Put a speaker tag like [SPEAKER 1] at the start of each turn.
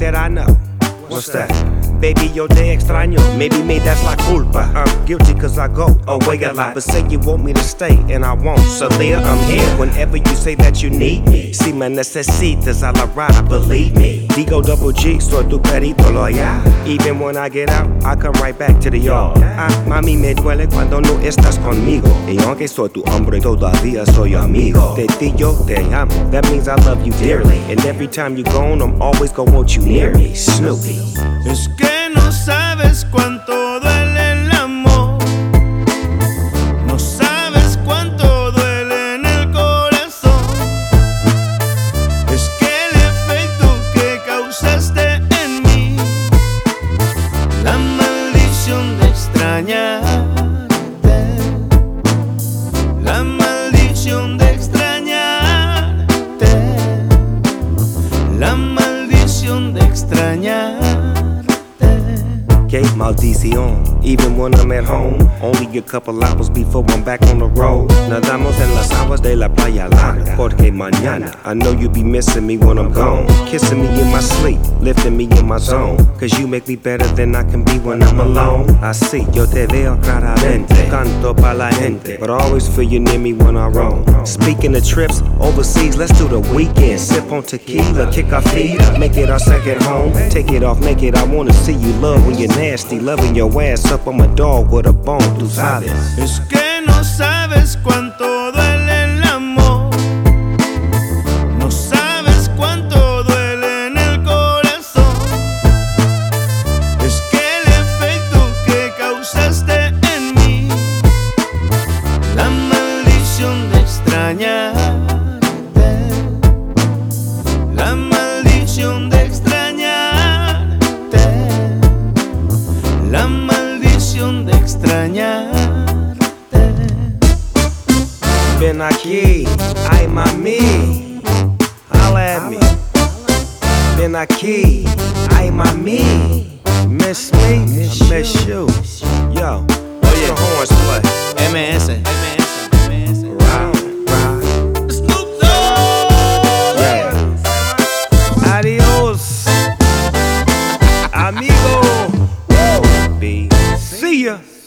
[SPEAKER 1] that I know. What's that? Baby, yo te extraño. Maybe me, that's la culpa. I'm guilty cause I go away a lot. But say you want me to stay and I won't. So Leah, I'm here whenever you say that you need me. Si me necesitas a la ride, believe me. Digo double G, soy tu perito loyal. Even when I get out, I come right back to the yard. Mami, me duele cuando no estás conmigo. Y aunque soy tu hombre, todavía soy amigo. De ti yo te amo. That means I love you dearly. And every time you're gone, I'm always gonna want you near me. Snoopy.
[SPEAKER 2] Es que no sabes cuánto duele el amor. No sabes cuánto duele en el corazón. Es que el efecto que causaste en mí, la maldición de extrañarte, la maldición de extrañarte, la maldición de extrañarte.
[SPEAKER 1] Que maldición. Even when I'm at home, only a couple hours before I'm back on the road. Nadamos en las aguas de la playa larga, porque mañana I know you be missing me when I'm gone. Kissing me in my sleep, lifting me in my zone. Cause you make me better than I can be when I'm alone. Así yo te veo claramente, canto pa' la gente, but I always feel you near me when I roam. Speaking of trips overseas, let's do the weekend. Sip on tequila, kick our feet up, make it our second home. Take it off naked, I wanna see you love when you're nasty. Loving your ass up, I'm a dog with a bone, tú sabes.
[SPEAKER 2] Es que no sabes cuánto duele el amor. No sabes cuánto duele en el corazón. Es que el efecto que causaste en mí, la maldición de extrañarte, la maldición de extrañarte, la maldición de extrañarte.
[SPEAKER 1] Ven aquí, ay mami, holla at me. Ven aquí, ay mami, miss me, I miss you. Yo,
[SPEAKER 2] Oye,
[SPEAKER 1] the horns play.
[SPEAKER 2] MS.
[SPEAKER 1] Ride.
[SPEAKER 2] Snoop Dogg.
[SPEAKER 1] Yeah. Adios, amigo. See ya.